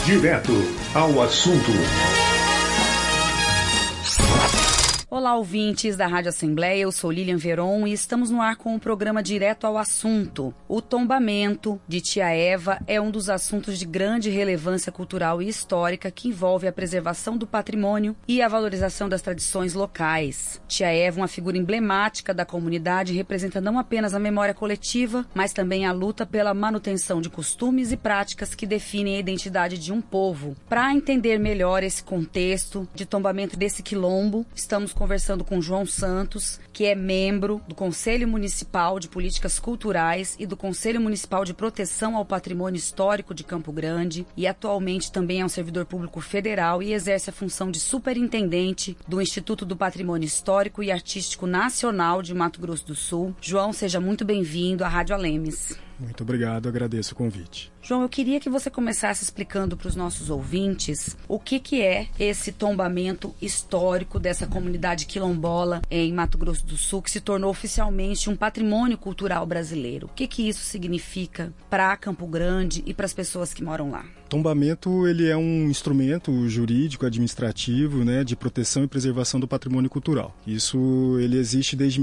Direto ao assunto. Olá, ouvintes da Rádio Assembleia, eu sou Lilian Veron e estamos no ar com o programa Direto ao Assunto. O tombamento de Tia Eva é um dos assuntos de grande relevância cultural e histórica que envolve a preservação do patrimônio e a valorização das tradições locais. Tia Eva, uma figura emblemática da comunidade, representa não apenas a memória coletiva, mas também a luta pela manutenção de costumes e práticas que definem a identidade de um povo. Para entender melhor esse contexto de tombamento desse quilombo, estamos conversando com João Santos, que é membro do Conselho Municipal de Políticas Culturais e do Conselho Municipal de Proteção ao Patrimônio Histórico de Campo Grande e atualmente também é um servidor público federal e exerce a função de superintendente do Instituto do Patrimônio Histórico e Artístico Nacional de Mato Grosso do Sul. João, seja muito bem-vindo à Rádio Alemes. Muito obrigado, agradeço o convite. João, eu queria que você começasse explicando para os nossos ouvintes o que é esse tombamento histórico dessa comunidade quilombola em Mato Grosso do Sul, que se tornou oficialmente um patrimônio cultural brasileiro. O que isso significa para Campo Grande e para as pessoas que moram lá? Tombamento, ele é um instrumento jurídico, administrativo, de proteção e preservação do patrimônio cultural. Isso, ele existe desde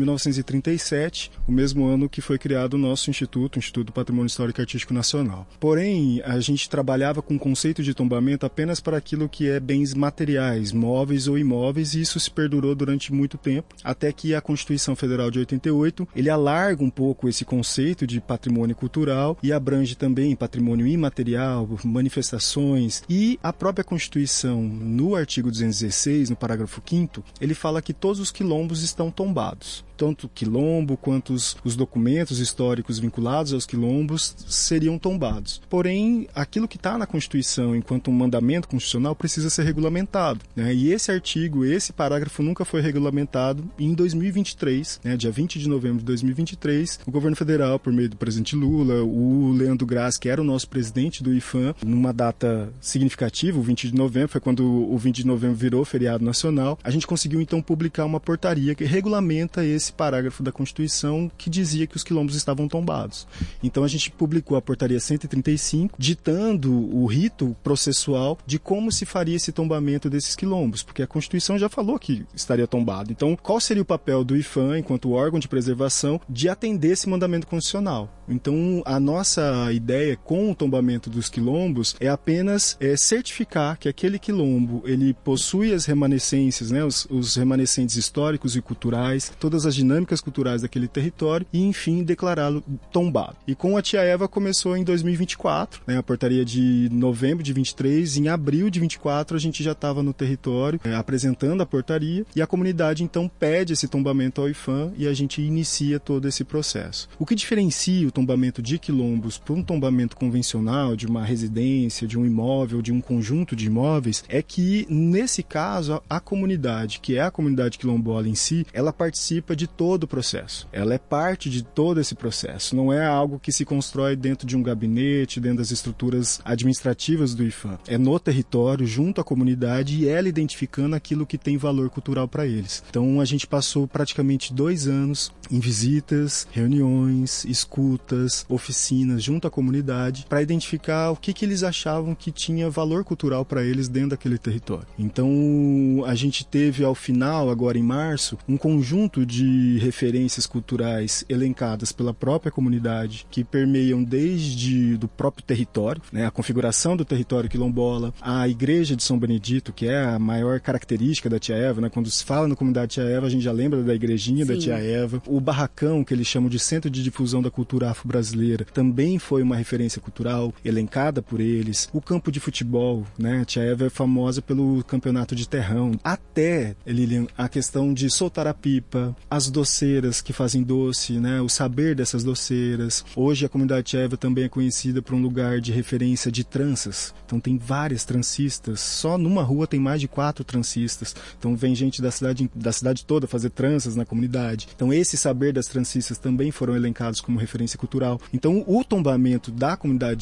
1937, o mesmo ano que foi criado o nosso Instituto, o Instituto do Patrimônio Histórico e Artístico Nacional. Porém, a gente trabalhava com o conceito de tombamento apenas para aquilo que é bens materiais, móveis ou imóveis, e isso se perdurou durante muito tempo, até que a Constituição Federal de 88, ele alarga um pouco esse conceito de patrimônio cultural e abrange também patrimônio imaterial, manifestações, e a própria Constituição, no artigo 216, no parágrafo 5º, ele fala que todos os quilombos estão tombados. Tanto o quilombo quanto os documentos históricos vinculados aos quilombos seriam tombados. Porém, aquilo que está na Constituição enquanto um mandamento constitucional precisa ser regulamentado, E esse artigo, esse parágrafo nunca foi regulamentado. E em 2023, dia 20 de novembro de 2023, o governo federal, por meio do presidente Lula, o Leandro Graz, que era o nosso presidente do IPHAN, numa data significativa, o 20 de novembro, foi quando o 20 de novembro virou feriado nacional, a gente conseguiu então publicar uma portaria que regulamenta esse parágrafo da Constituição que dizia que os quilombos estavam tombados. Então a gente publicou a portaria 135, ditando o rito processual de como se faria esse tombamento desses quilombos, porque a Constituição já falou que estaria tombado. Então, qual seria o papel do IPHAN, enquanto órgão de preservação, de atender esse mandamento constitucional? Então, a nossa ideia com o tombamento dos quilombos é apenas certificar que aquele quilombo, ele possui as remanescências, os remanescentes históricos e culturais, todas as dinâmicas culturais daquele território e, enfim, declará-lo tombado. E com a Tia Eva começou em 2024, a portaria de novembro de 23, em abril de 24 a gente já estava no território apresentando a portaria e a comunidade então pede esse tombamento ao IPHAN e a gente inicia todo esse processo. O que diferencia o tombamento de quilombos para um tombamento convencional, de uma residência, de um imóvel, de um conjunto de imóveis, é que nesse caso a comunidade, que é a comunidade quilombola em si, ela participa de todo o processo. Ela é parte de todo esse processo. Não é algo que se constrói dentro de um gabinete, dentro das estruturas administrativas do IPHAN. É no território, junto à comunidade, e ela identificando aquilo que tem valor cultural para eles. Então a gente passou praticamente 2 anos em visitas, reuniões, escutas, oficinas junto à comunidade para identificar o que eles achavam que tinha valor cultural para eles dentro daquele território. Então a gente teve ao final, agora em março, um conjunto de referências culturais elencadas pela própria comunidade que permeiam desde do próprio território, a configuração do território quilombola, a igreja de São Benedito, que é a maior característica da Tia Eva, Quando se fala na comunidade Tia Eva, a gente já lembra da igrejinha da Tia Eva. O barracão, que eles chamam de Centro de Difusão da Cultura Afro-Brasileira, também foi uma referência cultural elencada por eles. O campo de futebol, A Tia Eva é famosa pelo campeonato de terrão. Até, Lilian, a questão de soltar a pipa, as doceiras que fazem doce, o saber dessas doceiras. Hoje a comunidade Tia Eva também é conhecida por um lugar de referência de tranças. Então tem várias trancistas. Só numa rua tem mais de 4 trancistas. Então vem gente da cidade toda fazer tranças na comunidade. Então esse saber das trancistas também foram elencados como referência cultural. Então o tombamento da comunidade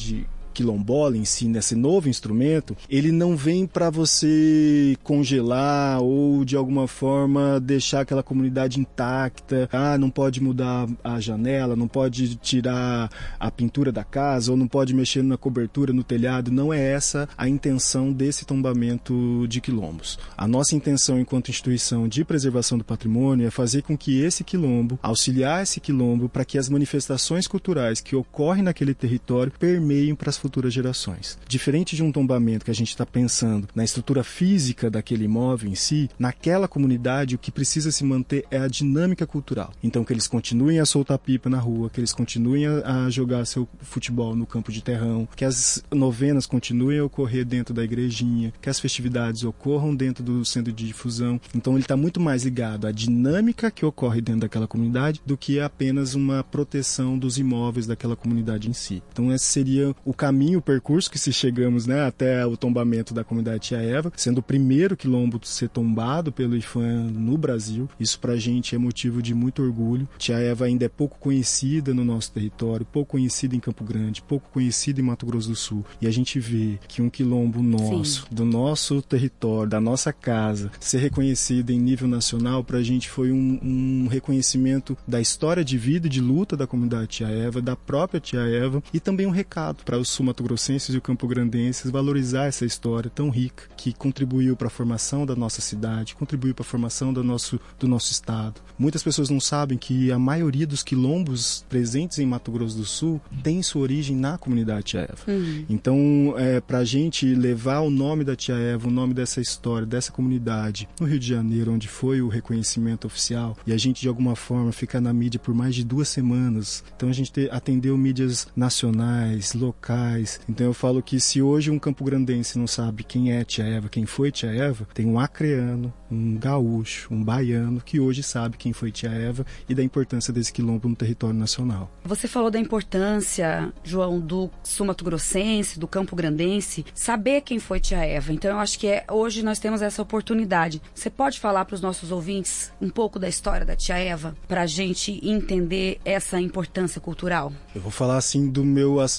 quilombola em si, nesse novo instrumento, ele não vem para você congelar ou de alguma forma deixar aquela comunidade intacta. Não pode mudar a janela, não pode tirar a pintura da casa ou não pode mexer na cobertura, no telhado. Não é essa a intenção desse tombamento de quilombos. A nossa intenção enquanto instituição de preservação do patrimônio é fazer com que esse quilombo, auxiliar esse quilombo para que as manifestações culturais que ocorrem naquele território permeiem para as futuras gerações. Diferente de um tombamento que a gente está pensando na estrutura física daquele imóvel em si, naquela comunidade o que precisa se manter é a dinâmica cultural. Então que eles continuem a soltar pipa na rua, que eles continuem a jogar seu futebol no campo de terrão, que as novenas continuem a ocorrer dentro da igrejinha, que as festividades ocorram dentro do centro de difusão. Então ele está muito mais ligado à dinâmica que ocorre dentro daquela comunidade do que apenas uma proteção dos imóveis daquela comunidade em si. Então esse seria o caminho, o percurso que se chegamos, né, até o tombamento da comunidade Tia Eva, sendo o primeiro quilombo a ser tombado pelo IPHAN no Brasil. Isso pra gente é motivo de muito orgulho. Tia Eva ainda é pouco conhecida no nosso território, pouco conhecida em Campo Grande, pouco conhecida em Mato Grosso do Sul. E a gente vê que um quilombo nosso, do nosso território, da nossa casa, ser reconhecido em nível nacional, pra gente foi um reconhecimento da história de vida e de luta da comunidade Tia Eva, da própria Tia Eva, e também um recado para os sul-mato-grossenses e os campograndenses valorizar essa história tão rica que contribuiu para a formação da nossa cidade, contribuiu para a formação do nosso estado. Muitas pessoas não sabem que a maioria dos quilombos presentes em Mato Grosso do Sul tem sua origem na comunidade Tia Eva. Então, para a gente levar o nome da Tia Eva, o nome dessa história, dessa comunidade, no Rio de Janeiro, onde foi o reconhecimento oficial, e a gente de alguma forma ficar na mídia por mais de 2 semanas. Então a gente atendeu mídias nacionais, locais. Então eu falo que se hoje um campograndense não sabe quem é Tia Eva, quem foi Tia Eva, tem um acreano, um gaúcho, um baiano que hoje sabe quem foi Tia Eva e da importância desse quilombo no território nacional. Você falou da importância, João, do sul-mato-grossense, do campograndense, saber quem foi Tia Eva. Então eu acho que hoje nós temos essa oportunidade. Você pode falar para os nossos ouvintes um pouco da história da Tia Eva, para a gente entender essa importância cultural? Eu vou falar assim do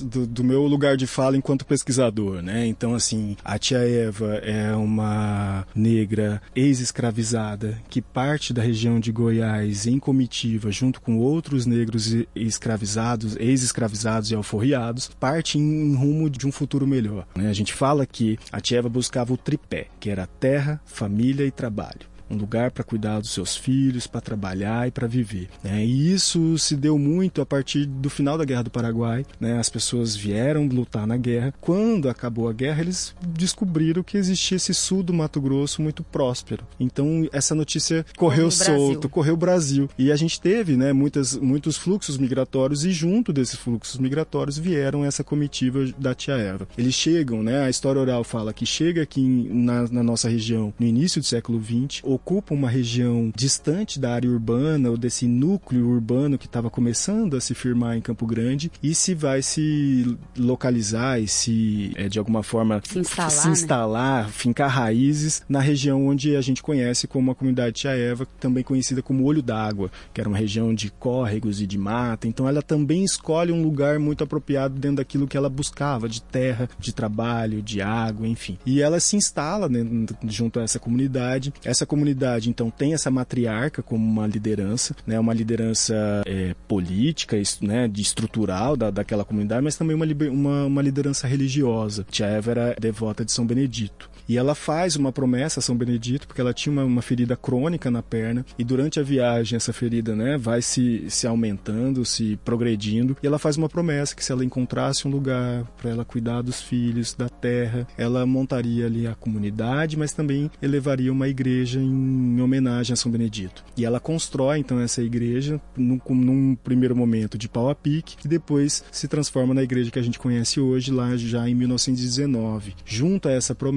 meu lugar de fala enquanto pesquisador, né? Então assim, a Tia Eva é uma negra ex-escravizada que parte da região de Goiás em comitiva junto com outros negros escravizados, ex-escravizados e alforriados, parte em rumo de um futuro melhor, né? A gente fala que a Tia Eva buscava o tripé, que era terra, família e trabalho. Um lugar para cuidar dos seus filhos, para trabalhar e para viver, né? E isso se deu muito a partir do final da Guerra do Paraguai, né? As pessoas vieram lutar na guerra. Quando acabou a guerra, eles descobriram que existia esse sul do Mato Grosso muito próspero. Então, essa notícia correu solto, correu o Brasil. E a gente teve, né, muitos fluxos migratórios e junto desses fluxos migratórios vieram essa comitiva da Tia Eva. Eles chegam, né? A história oral fala que chega aqui na nossa região no início do século XX, ocupa uma região distante da área urbana ou desse núcleo urbano que estava começando a se firmar em Campo Grande e se vai se localizar e se, de alguma forma, se instalar, né? Fincar raízes na região onde a gente conhece como a comunidade Tia Eva, também conhecida como Olho d'Água, que era uma região de córregos e de mata. Então ela também escolhe um lugar muito apropriado dentro daquilo que ela buscava, de terra, de trabalho, de água, enfim. E ela se instala, né, junto a essa comunidade. Essa comunidade, então, tem essa matriarca como uma liderança, né, uma liderança política, né, estrutural daquela comunidade, mas também uma liderança religiosa. Tia Eva era devota de São Benedito. E ela faz uma promessa a São Benedito, porque ela tinha uma ferida crônica na perna, e durante a viagem essa ferida, né, vai se aumentando, se progredindo, e ela faz uma promessa que se ela encontrasse um lugar para ela cuidar dos filhos, da terra, ela montaria ali a comunidade, mas também elevaria uma igreja em homenagem a São Benedito. E ela constrói então essa igreja num primeiro momento de pau a pique, e depois se transforma na igreja que a gente conhece hoje, lá já em 1919. Junto a essa promessa, ela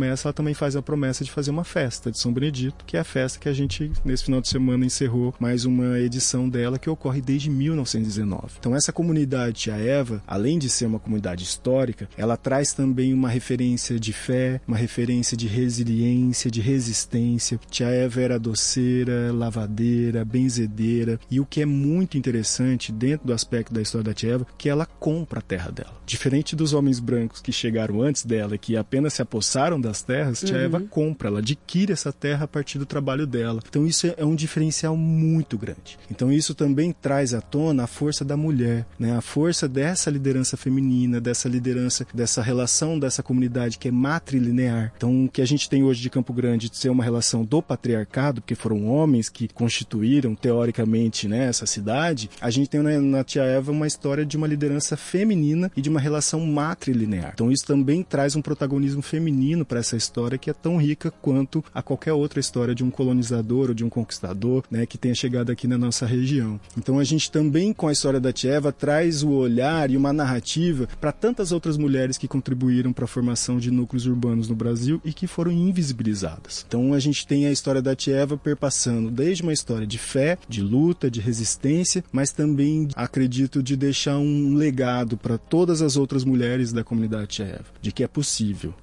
também faz a promessa de fazer uma festa de São Benedito, que é a festa que a gente, nesse final de semana, encerrou mais uma edição dela, que ocorre desde 1919. Então essa comunidade Tia Eva, além de ser uma comunidade histórica, ela traz também uma referência de fé, uma referência de resiliência, de resistência. Tia Eva era doceira, lavadeira, benzedeira, e o que é muito interessante dentro do aspecto da história da Tia Eva, que ela compra a terra dela. Diferente dos homens brancos que chegaram antes dela, que apenas se apossaram das terras, Tia Eva compra, ela adquire essa terra a partir do trabalho dela. Então isso é um diferencial muito grande. Então isso também traz à tona a força da mulher, né? A força dessa liderança feminina, dessa liderança, dessa relação dessa comunidade que é matrilinear. Então o que a gente tem hoje de Campo Grande de ser uma relação do patriarcado, porque foram homens que constituíram teoricamente, né, essa cidade, a gente tem na Tia Eva uma história de uma liderança feminina e de uma relação matrilinear. Então isso também traz um protagonismo feminino para essa história que é tão rica quanto a qualquer outra história de um colonizador ou de um conquistador, né, que tenha chegado aqui na nossa região. Então a gente também, com a história da Tia Eva, traz o olhar e uma narrativa para tantas outras mulheres que contribuíram para a formação de núcleos urbanos no Brasil e que foram invisibilizadas. Então a gente tem a história da Tia Eva perpassando desde uma história de fé, de luta, de resistência, mas também, acredito, de deixar um legado para todas as outras mulheres da comunidade Tia Eva, de que é possível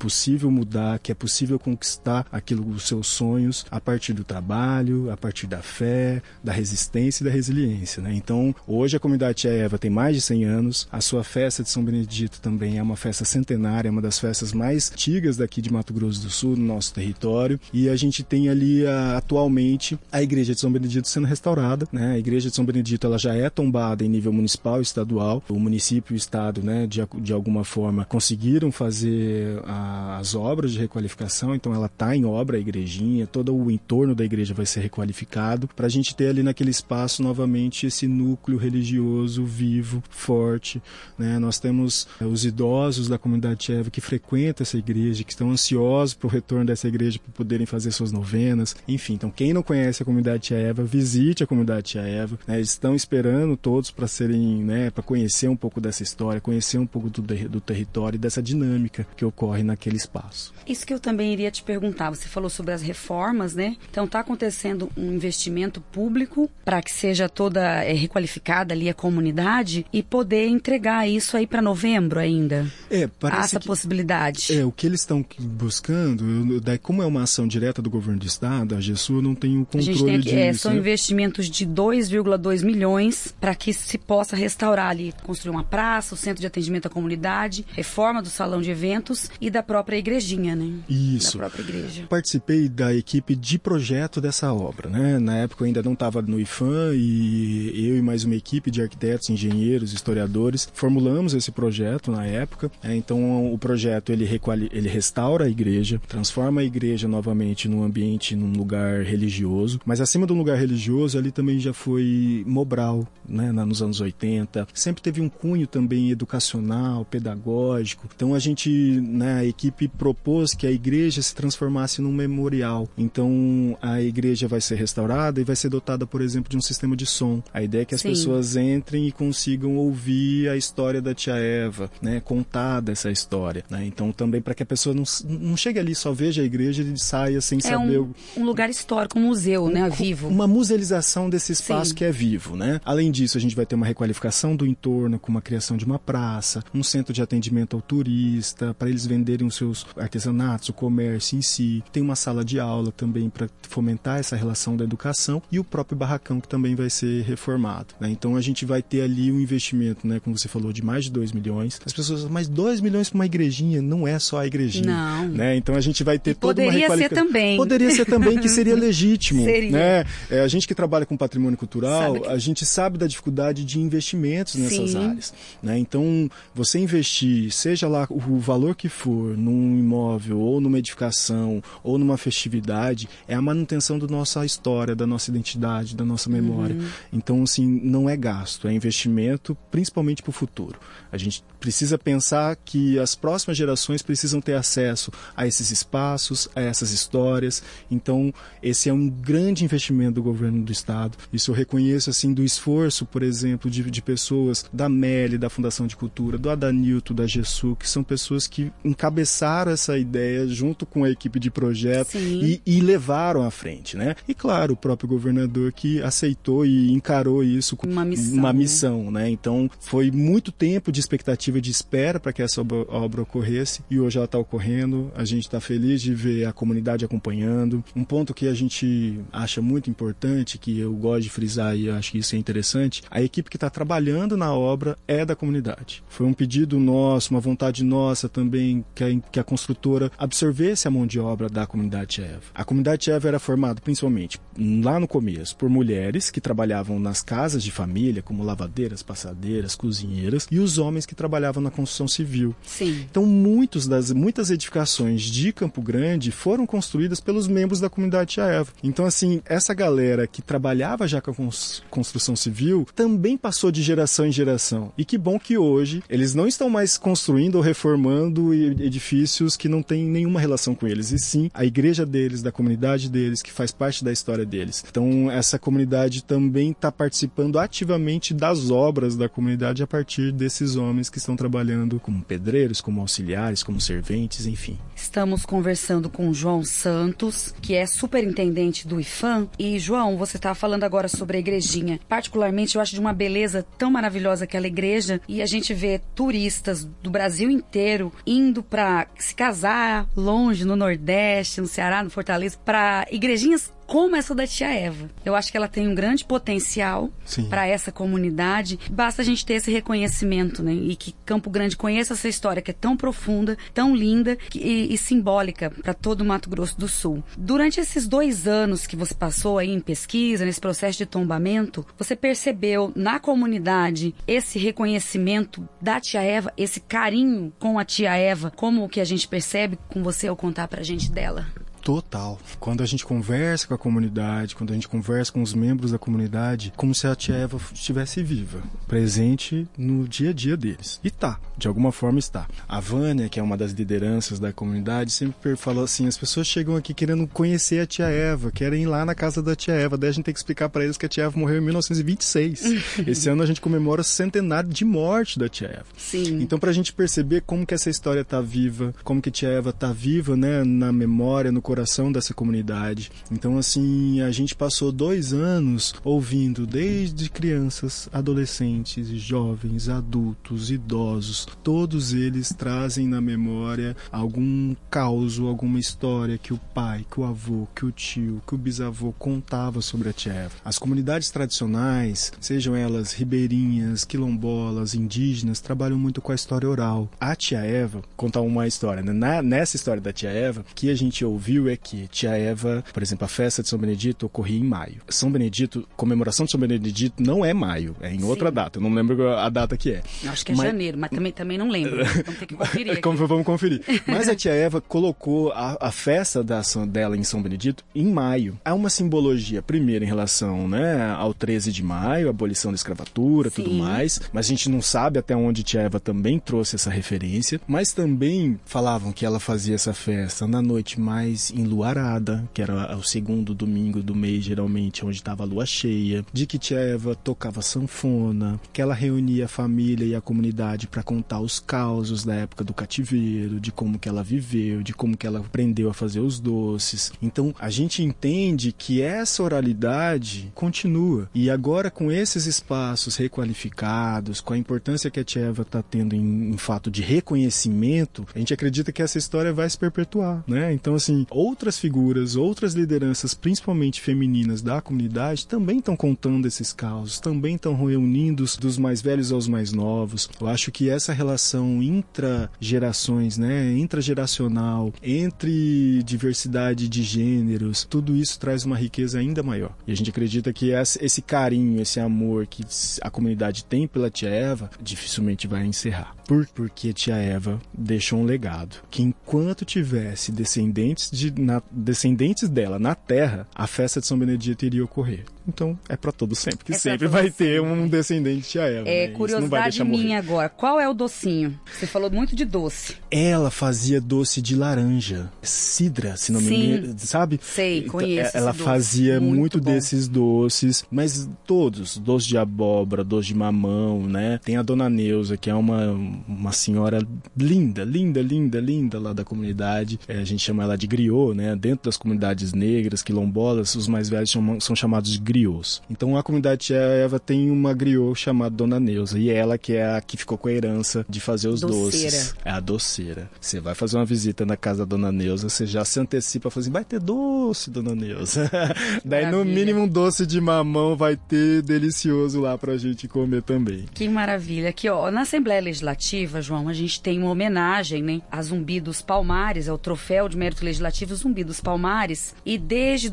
mudar, que é possível conquistar os seus sonhos a partir do trabalho, a partir da fé, da resistência e da resiliência, né? Então, hoje a comunidade Tia Eva tem mais de 100 anos, a sua festa de São Benedito também é uma festa centenária, é uma das festas mais antigas daqui de Mato Grosso do Sul, no nosso território, e a gente tem ali atualmente a igreja de São Benedito sendo restaurada, né? A igreja de São Benedito ela já é tombada em nível municipal e estadual, o município e o estado, né, de alguma forma conseguiram fazer as obras de requalificação, então ela está em obra, a igrejinha, todo o entorno da igreja vai ser requalificado, para a gente ter ali naquele espaço novamente esse núcleo religioso vivo, forte, né? Nós temos os idosos da comunidade Tia Eva que frequentam essa igreja, que estão ansiosos para o retorno dessa igreja para poderem fazer suas novenas, enfim. Então quem não conhece a comunidade Tia Eva, visite a comunidade Tia Eva, né? Eles estão esperando todos para serem, né, para conhecer um pouco dessa história, conhecer um pouco do território e dessa dinâmica que ocorre naquele espaço. Isso que eu também iria te perguntar, você falou sobre as reformas, né? Então está acontecendo um investimento público para que seja toda requalificada ali a comunidade e poder entregar isso aí para novembro ainda? Parece essa possibilidade. O que eles estão buscando, como é uma ação direta do governo do estado, a GESUR não tem o controle disso. São investimentos de 2,2 milhões para que se possa restaurar ali, construir uma praça, o centro de atendimento à comunidade, reforma do salão de eventos e da própria igrejinha, né? Isso. Da própria igreja. Participei da equipe de projeto dessa obra, né? Na época eu ainda não estava no IFAM e eu e mais uma equipe de arquitetos, engenheiros, historiadores formulamos esse projeto na época. Então o projeto ele restaura a igreja, transforma a igreja novamente num ambiente, num lugar religioso, mas acima de um lugar religioso ali também já foi Mobral, né? Nos anos 80. Sempre teve um cunho também educacional, pedagógico. Então a equipe propôs que a igreja se transformasse num memorial. Então a igreja vai ser restaurada e vai ser dotada, por exemplo, de um sistema de som. A ideia é que as pessoas entrem e consigam ouvir a história da Tia Eva, né? Contada essa história, né? Então também para que a pessoa não chegue ali só veja a igreja e saia sem saber. Um lugar histórico, um museu, né? Vivo. Uma musealização desse espaço que é vivo, né? Além disso, a gente vai ter uma requalificação do entorno com uma criação de uma praça, um centro de atendimento ao turista, para eles venderem os seus artesanatos, o comércio em si. Tem uma sala de aula também para fomentar essa relação da educação e o próprio barracão que também vai ser reformado, né? Então a gente vai ter ali um investimento, né, como você falou, de mais de 2 milhões. As pessoas, mas 2 milhões para uma igrejinha, não é só a igrejinha. Não. Né? Então a gente vai ter toda uma requalificação. Poderia ser também, que seria legítimo. Seria. Né? A gente que trabalha com patrimônio cultural, a gente sabe da dificuldade de investimentos nessas áreas. Né? Então, você investir, seja lá o valor que for, num imóvel, ou numa edificação, ou numa festividade, é a manutenção da nossa história, da nossa identidade, da nossa memória. Então, assim, não é gasto, é investimento, principalmente para o futuro. A gente precisa pensar que as próximas gerações precisam ter acesso a esses espaços, a essas histórias. Então, esse é um grande investimento do governo do estado. Isso eu reconheço, assim, do esforço, por exemplo, de pessoas da MELI, da Fundação de Cultura, do Adanilton, da GESUR, que são pessoas que encabeçaram essa ideia junto com a equipe de projeto e levaram à frente, né? E claro, o próprio governador que aceitou e encarou isso como uma missão, né? Então foi muito tempo de expectativa, de espera para que essa obra ocorresse, e hoje ela está ocorrendo. A gente está feliz de ver a comunidade acompanhando. Um ponto que a gente acha muito importante, que eu gosto de frisar e eu acho que isso é interessante, a equipe que está trabalhando na obra é da comunidade. Foi um pedido nosso, uma vontade nossa também, que a construtora absorvesse a mão de obra da comunidade Tiaeva. A comunidade Tiaeva era formada principalmente, lá no começo, por mulheres que trabalhavam nas casas de família, como lavadeiras, passadeiras, cozinheiras, e os homens que trabalhavam na construção civil. Sim. Então muitas edificações de Campo Grande foram construídas pelos membros da comunidade Tiaeva. Então assim, essa galera que trabalhava já com a construção civil também passou de geração em geração. E que bom que hoje eles não estão mais construindo ou reformando edifícios que não têm nenhuma relação com eles, e sim a igreja deles, da comunidade deles, que faz parte da história deles. Então essa comunidade também está participando ativamente das obras da comunidade a partir desses homens que estão trabalhando como pedreiros, como auxiliares, como serventes, enfim. Estamos conversando com João Santos, que é superintendente do IPHAN. E João, você estava falando agora sobre a igrejinha. Particularmente eu acho de uma beleza tão maravilhosa aquela igreja, e a gente vê turistas do Brasil inteiro indo para se casar longe, no Nordeste, no Ceará, no Fortaleza, para igrejinhas como essa da Tiaeva. Eu acho que ela tem um grande potencial para essa comunidade. Basta a gente ter esse reconhecimento, né? E que Campo Grande conheça essa história que é tão profunda, tão linda e simbólica para todo o Mato Grosso do Sul. Durante esses 2 anos que você passou aí em pesquisa, nesse processo de tombamento, você percebeu na comunidade esse reconhecimento da Tiaeva, esse carinho com a Tiaeva, como o que a gente percebe com você ao contar pra gente dela? Total. Quando a gente conversa com a comunidade, quando a gente conversa com os membros da comunidade, como se a Tiaeva estivesse viva, presente no dia a dia deles. E de alguma forma está. A Vânia, que é uma das lideranças da comunidade, sempre falou assim, as pessoas chegam aqui querendo conhecer a Tiaeva, querem ir lá na casa da Tiaeva, daí a gente tem que explicar para eles que a Tiaeva morreu em 1926. Esse ano a gente comemora o centenário de morte da Tiaeva. Sim. Então, pra gente perceber como que essa história tá viva, como que a Tiaeva tá viva, né, na memória, no coração dessa comunidade. Então, assim, a gente passou 2 anos ouvindo desde crianças, adolescentes, jovens, adultos, idosos. Todos eles trazem na memória algum caos, alguma história que o pai, que o avô, que o tio, que o bisavô contava sobre a Tiaeva. As comunidades tradicionais, sejam elas ribeirinhas, quilombolas, indígenas, trabalham muito com a história oral. A Tiaeva, contar uma história, né? Nessa história da Tiaeva, que a gente ouviu é que Tiaeva, por exemplo, a festa de São Benedito ocorria em maio. São Benedito, comemoração de São Benedito não é maio, é em outra data. Eu não lembro a data que é. Acho que é janeiro, mas também não lembro. Vamos ter que conferir aqui. Vamos conferir. Mas a Tiaeva colocou a festa dela em São Benedito em maio. Há uma simbologia, primeiro, em relação, né, ao 13 de maio, a abolição da escravatura, tudo mais. Mas a gente não sabe até onde Tiaeva também trouxe essa referência. Mas também falavam que ela fazia essa festa na noite mais enluarada, que era o segundo domingo do mês, geralmente, onde estava a lua cheia, de que Tiaeva tocava sanfona, que ela reunia a família e a comunidade para contar os causos da época do cativeiro, de como que ela viveu, de como que ela aprendeu a fazer os doces. Então, a gente entende que essa oralidade continua. E agora, com esses espaços requalificados, com a importância que a Tiaeva está tendo em fato de reconhecimento, a gente acredita que essa história vai se perpetuar, né? Então, assim, outras figuras, outras lideranças, principalmente femininas da comunidade, também estão contando esses causos, também estão reunindo dos mais velhos aos mais novos. Eu acho que essa relação intra-gerações, né, intrageracional, entre diversidade de gêneros, tudo isso traz uma riqueza ainda maior. E a gente acredita que esse carinho, esse amor que a comunidade tem pela Tiaeva, dificilmente vai encerrar. Porque Tiaeva deixou um legado, que enquanto tivesse descendentes dela na terra, a festa de São Benedito iria ocorrer. então é para todo sempre, que sempre vai ter um descendente de tia Eva. É, né? Curiosidade minha agora, qual é o docinho? Você falou muito de doce. Ela fazia doce de laranja, cidra, se não me engano, sabe? Sei, conheço. Ela fazia muito desses doces, mas todos, doce de abóbora, doce de mamão, né? Tem a Dona Neuza, que é uma senhora linda lá da comunidade. A gente chama ela de griot, né? Dentro das comunidades negras, quilombolas, os mais velhos são chamados de griots. Então a comunidade tia Eva tem uma griot chamada Dona Neuza, e ela que é a que ficou com a herança de fazer os doces. É a doceira. Você vai fazer uma visita na casa da Dona Neuza, você já se antecipa, fala assim, vai ter doce, Dona Neuza. Daí no mínimo um doce de mamão vai ter delicioso lá pra gente comer também. Que maravilha. Aqui, ó, na Assembleia Legislativa, João, a gente tem uma homenagem, né, a Zumbi dos Palmares, é o troféu de mérito legislativo Zumbi dos Palmares, e desde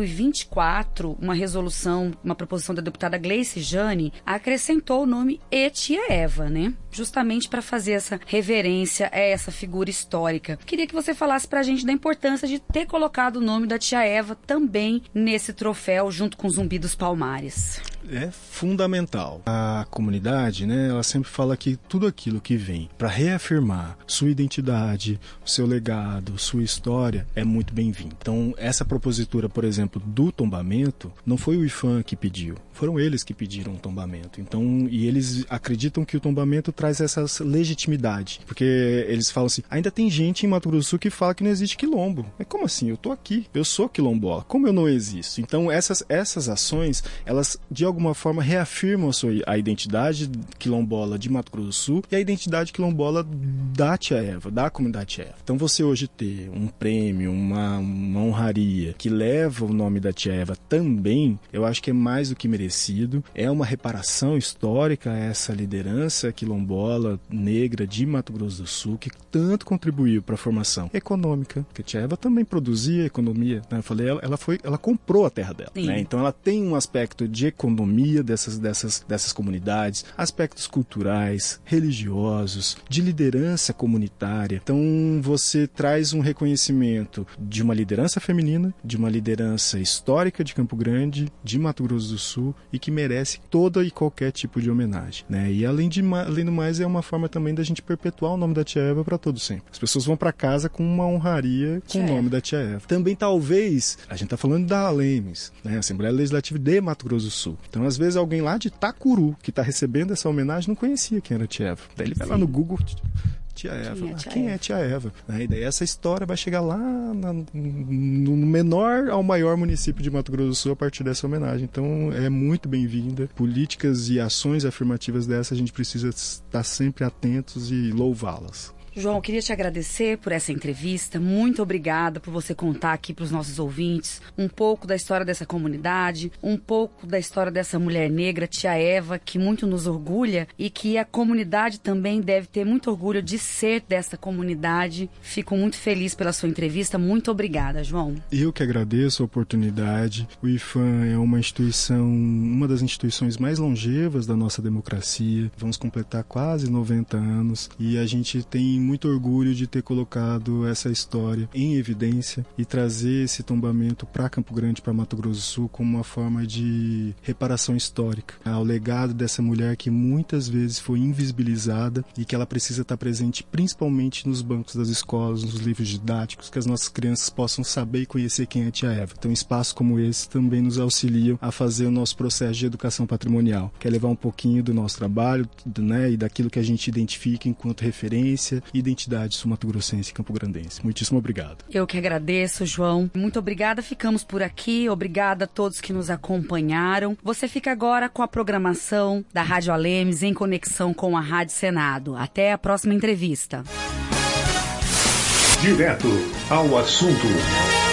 2024, uma resolução, uma proposição da deputada Gleice Jane acrescentou o nome Tia Eva, né? Justamente para fazer essa reverência a essa figura histórica. Queria que você falasse pra gente da importância de ter colocado o nome da tia Eva também nesse troféu, junto com o Zumbi dos Palmares. É fundamental. A comunidade, né, ela sempre fala que tudo aquilo que vem para reafirmar sua identidade, o seu legado, sua história, é muito bem-vindo. Então, essa propositura, por exemplo, do tombamento, não foi o IPHAN que pediu, foram eles que pediram o tombamento. Então, e eles acreditam que o tombamento traz essa legitimidade, porque eles falam assim, ainda tem gente em Mato Grosso do Sul que fala que não existe quilombo. Mas como assim? Eu tô aqui, eu sou quilombola, como eu não existo? Então, essas ações, elas, de alguma forma, reafirmam a identidade quilombola de Mato Grosso do Sul e a identidade quilombola da tia Eva, da comunidade tia Eva. Então, você hoje ter um prêmio, uma honraria que leva o nome da tia Eva também, eu acho que é mais do que merecido. É uma reparação histórica a essa liderança quilombola negra de Mato Grosso do Sul, que tanto contribuiu para a formação econômica, porque a tia Eva também produzia economia, né? Eu falei, ela comprou a terra dela, né? Então ela tem um aspecto de economia dessas comunidades, aspectos culturais, religiosos, de liderança comunitária. Então você traz um reconhecimento de uma liderança feminina, de uma liderança histórica de Campo Grande, de Mato Grosso do Sul, e que merece toda e qualquer tipo de homenagem, né? E além do mais, é uma forma também da gente perpetuar o nome da tia Eva para todo sempre. As pessoas vão para casa com uma honraria com o nome da tia Eva. Também, talvez, a gente tá falando da Alemes, né? Assembleia Legislativa de Mato Grosso do Sul. Então, às vezes, alguém lá de Itacuru, que tá recebendo essa homenagem, não conhecia quem era a tia Eva. Daí ele vai lá no Google, tia Eva. Quem é tia Eva? E daí essa história vai chegar lá no menor ao maior município de Mato Grosso do Sul a partir dessa homenagem. Então é muito bem-vinda. Políticas e ações afirmativas dessa a gente precisa estar sempre atentos e louvá-las. João, eu queria te agradecer por essa entrevista. Muito obrigada por você contar aqui para os nossos ouvintes um pouco da história dessa comunidade, um pouco da história dessa mulher negra, tia Eva, que muito nos orgulha e que a comunidade também deve ter muito orgulho de ser dessa comunidade. Fico muito feliz pela sua entrevista. Muito obrigada, João. Eu que agradeço a oportunidade. O IPHAN é uma instituição, uma das instituições mais longevas da nossa democracia. Vamos completar quase 90 anos e a gente tem muito orgulho de ter colocado essa história em evidência e trazer esse tombamento para Campo Grande, para Mato Grosso do Sul, como uma forma de reparação histórica ao legado dessa mulher que muitas vezes foi invisibilizada e que ela precisa estar presente principalmente nos bancos das escolas, nos livros didáticos, que as nossas crianças possam saber e conhecer quem é a tia Eva. Então espaços como esse também nos auxiliam a fazer o nosso processo de educação patrimonial, que é levar um pouquinho do nosso trabalho, né, e daquilo que a gente identifica enquanto referência identidade sul-mato-grossense e campograndense. Muitíssimo obrigado. Eu que agradeço, João. Muito obrigada. Ficamos por aqui. Obrigada a todos que nos acompanharam. Você fica agora com a programação da Rádio Alemes em conexão com a Rádio Senado. Até a próxima entrevista. Direto ao assunto.